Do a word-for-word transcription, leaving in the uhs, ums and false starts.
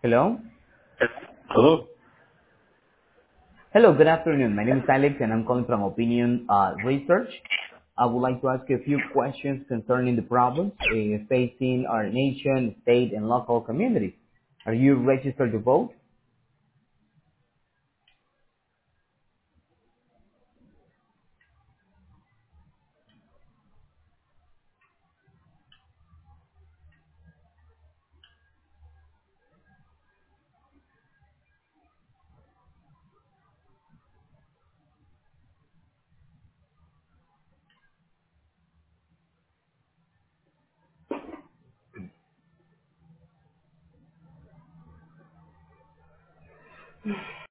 Hello. Hello? Hello, good afternoon. My name is Alex, and I'm calling from Opinion uh, Research. I would like to ask you a few questions concerning the problems uh, facing our nation, state, and local communities. Are you registered to vote?